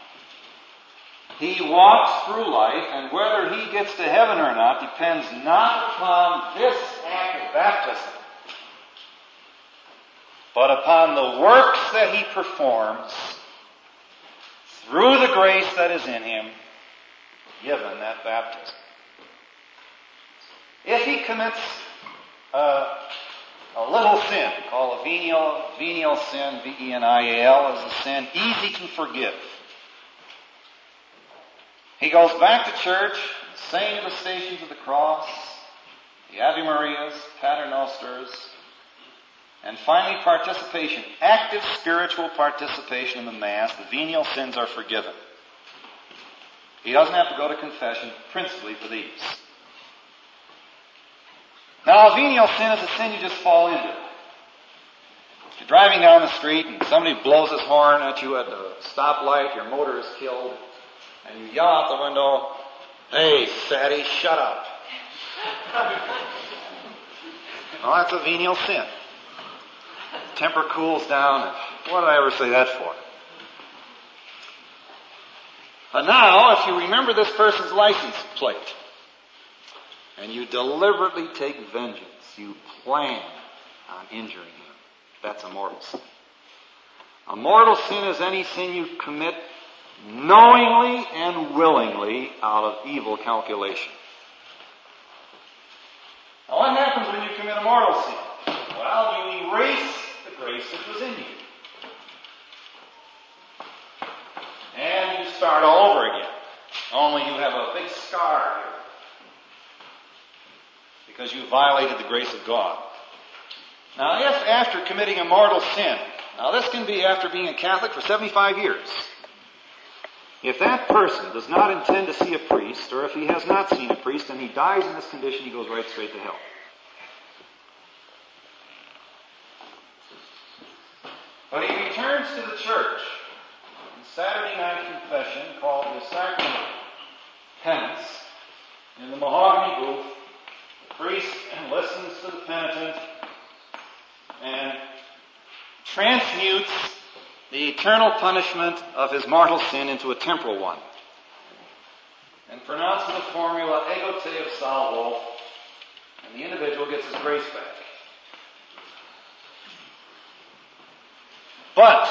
he walks through life, and whether he gets to heaven or not depends not upon this act of baptism, but upon the works that he performs through the grace that is in him, given that baptism. If he commits a little sin, called a venial sin, V-E-N-I-A-L, is a sin easy to forgive. He goes back to church, saying the Stations of the Cross, the Ave Marias, Paternosters, and finally participation, active spiritual participation in the Mass. The venial sins are forgiven. He doesn't have to go to confession principally for these. Now, a venial sin is a sin you just fall into. If you're driving down the street and somebody blows his horn at you at the stoplight, your motor is killed, and you yell out the window, "Hey, fatty, shut up." Well, that's a venial sin. Temper cools down, and what did I ever say that for? And now, if you remember this person's license plate, and you deliberately take vengeance, you plan on injuring him, that's a mortal sin. A mortal sin is any sin you commit knowingly and willingly out of evil calculation. Now, what happens when you commit a mortal sin? Well, you erase the grace that was in you. And you start all over again. Only you have a big scar here. Because you violated the grace of God. Now, if after committing a mortal sin, now this can be after being a Catholic for 75 years, if that person does not intend to see a priest, or if he has not seen a priest and he dies in this condition, he goes right straight to hell. But he returns to the church in Saturday night confession called the Sacrament of Penance in the mahogany booth. The priest listens to the penitent and transmutes the eternal punishment of his mortal sin into a temporal one, and pronounces the formula ego te salvo, and the individual gets his grace back. But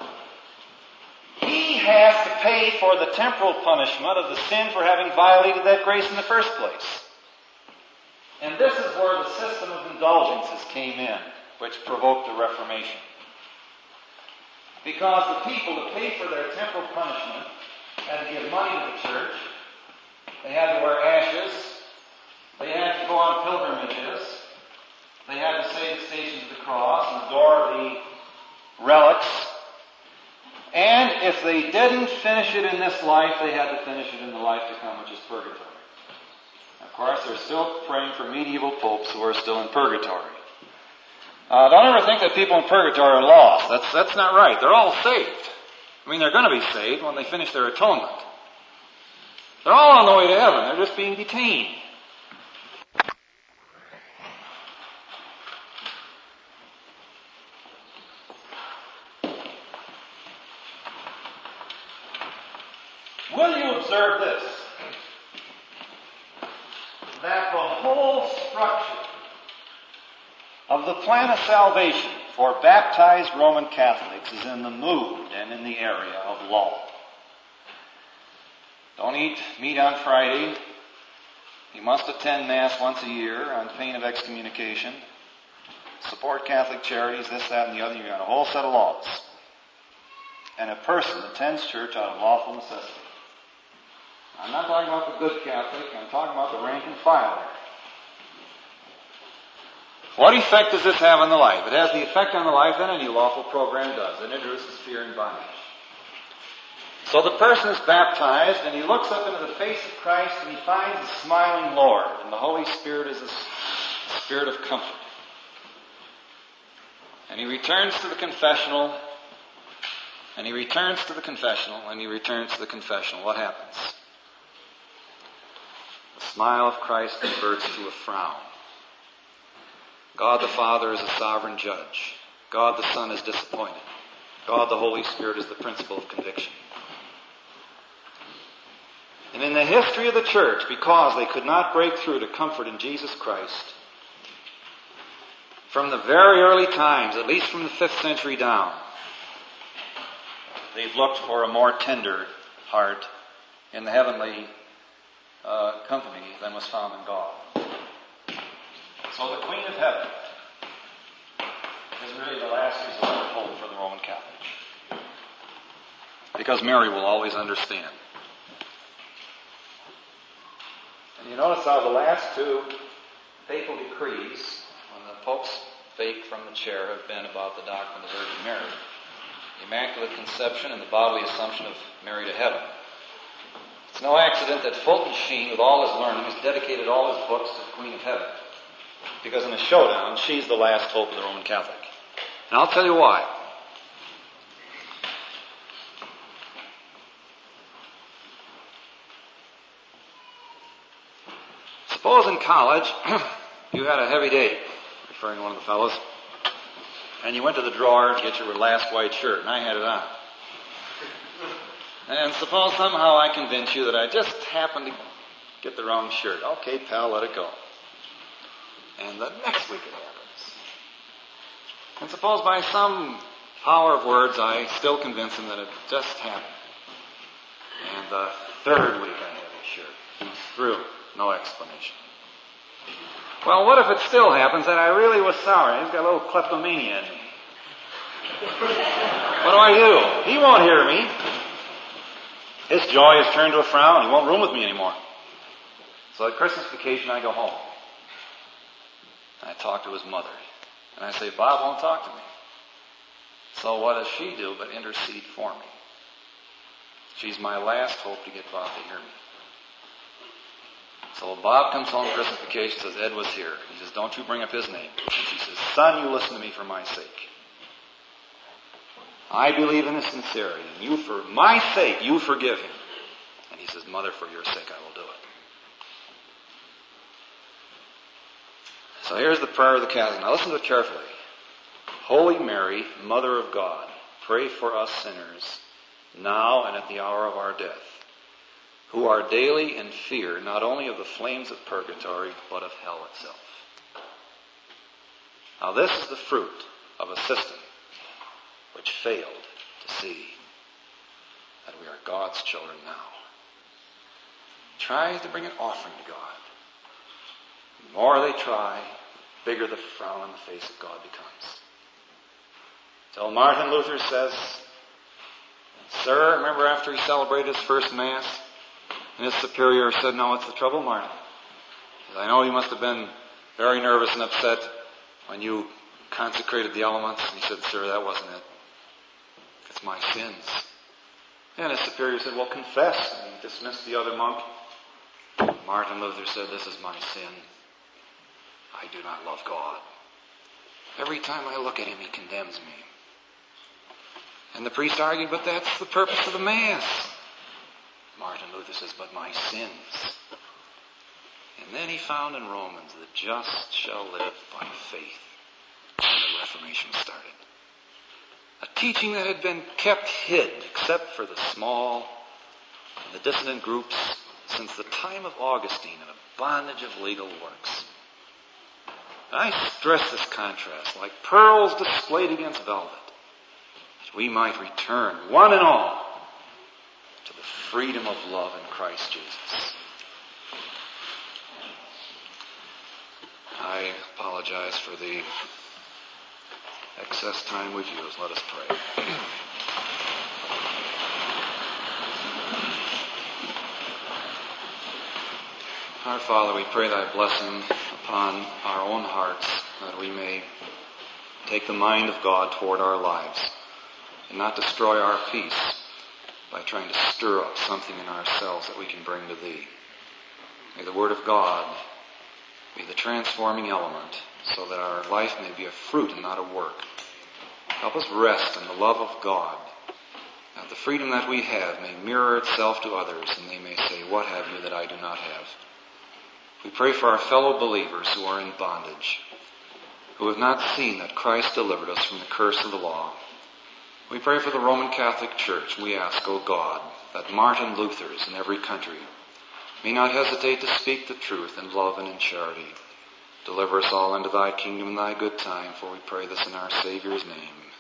he has to pay for the temporal punishment of the sin for having violated that grace in the first place. And this is where the system of indulgences came in, which provoked the Reformation. Because the people to pay for their temporal punishment had to give money to the church, they had to wear ashes, they had to go on pilgrimages, they had to say the Stations of the Cross and adore the relics, and if they didn't finish it in this life, they had to finish it in the life to come, which is purgatory. Of course, they're still praying for medieval popes who are still in purgatory. Don't ever think that people in purgatory are lost. That's not right. They're all saved. I mean, they're going to be saved when they finish their atonement. They're all on the way to heaven. They're just being detained. Will you observe this? That the whole structure of the plan of salvation for baptized Roman Catholics is in the mood and in the area of law. Don't eat meat on Friday. You must attend Mass once a year on pain of excommunication. Support Catholic charities, this, that, and the other. You've got a whole set of laws. And a person attends church out of lawful necessity. I'm not talking about the good Catholic. I'm talking about the rank and file there. What effect does this have on the life? It has the effect on the life that any lawful program does. It introduces fear and bondage. So the person is baptized, and he looks up into the face of Christ, and he finds the smiling Lord, and the Holy Spirit is a spirit of comfort. And he returns to the confessional, and he returns to the confessional, and he returns to the confessional. What happens? The smile of Christ converts to a frown. God the Father is a sovereign judge. God the Son is disappointed. God the Holy Spirit is the principle of conviction. And in the history of the church, because they could not break through to comfort in Jesus Christ, from the very early times, at least from the 5th century down, they've looked for a more tender heart in the heavenly company than was found in God. So the Queen of Heaven is really the last resort of hope for the Roman Catholic. Because Mary will always understand. And you notice how the last two papal decrees, when the popes spake from the chair, have been about the doctrine of the Virgin Mary. The Immaculate Conception and the bodily assumption of Mary to heaven. It's no accident that Fulton Sheen, with all his learning, has dedicated all his books to the Queen of Heaven. Because in the showdown, she's the last hope of the Roman Catholic. And I'll tell you why. Suppose in college, you had a heavy day, referring to one of the fellows, and you went to the drawer to get your last white shirt, and I had it on. And suppose somehow I convince you that I just happened to get the wrong shirt. Okay, pal, let it go. And the next week it happens. And suppose by some power of words I still convince him that it just happened. And the third week I have his shirt. He's through. No explanation. Well, what if it still happens and I really was sorry? He's got a little kleptomania in me. What do I do? He won't hear me. His joy has turned to a frown. He won't room with me anymore. So at Christmas vacation I go home. I talk to his mother. And I say, Bob won't talk to me. So what does she do but intercede for me? She's my last hope to get Bob to hear me. So Bob comes home Christmas vacation, says, Ed was here. He says, don't you bring up his name. And she says, son, you listen to me for my sake. I believe in his sincerity. And you, for my sake, you forgive him. And he says, Mother, for your sake, I will do it. So here's the prayer of the Catechism. Now listen to it carefully. Holy Mary, Mother of God, pray for us sinners, now and at the hour of our death, who are daily in fear not only of the flames of purgatory, but of hell itself. Now this is the fruit of a system which failed to see that we are God's children now. Tries to bring an offering to God. The more they try, the bigger the frown on the face of God becomes. Till Martin Luther says, Sir, remember after he celebrated his first Mass, and his superior said, no, what's the trouble, Martin? He said, I know you must have been very nervous and upset when you consecrated the elements. And he said, sir, that wasn't it. It's my sins. And his superior said, well, confess. And he dismissed the other monk. Martin Luther said, this is my sin. I do not love God. Every time I look at him, he condemns me. And the priest argued, but that's the purpose of the Mass. Martin Luther says, but my sins. And then he found in Romans, the just shall live by faith. And the Reformation started. A teaching that had been kept hid, except for the small the dissident groups since the time of Augustine in a bondage of legal works. And I stress this contrast like pearls displayed against velvet, that we might return, one and all, to the freedom of love in Christ Jesus. I apologize for the excess time we've used. Let us pray. Our Father, we pray Thy blessing upon our own hearts, that we may take the mind of God toward our lives and not destroy our peace by trying to stir up something in ourselves that we can bring to Thee. May the Word of God be the transforming element so that our life may be a fruit and not a work. Help us rest in the love of God, that the freedom that we have may mirror itself to others, and they may say, "What have you that I do not have?" We pray for our fellow believers who are in bondage, who have not seen that Christ delivered us from the curse of the law. We pray for the Roman Catholic Church. We ask, O God, that Martin Luthers in every country may not hesitate to speak the truth in love and in charity. Deliver us all into Thy kingdom in Thy good time, for we pray this in our Savior's name.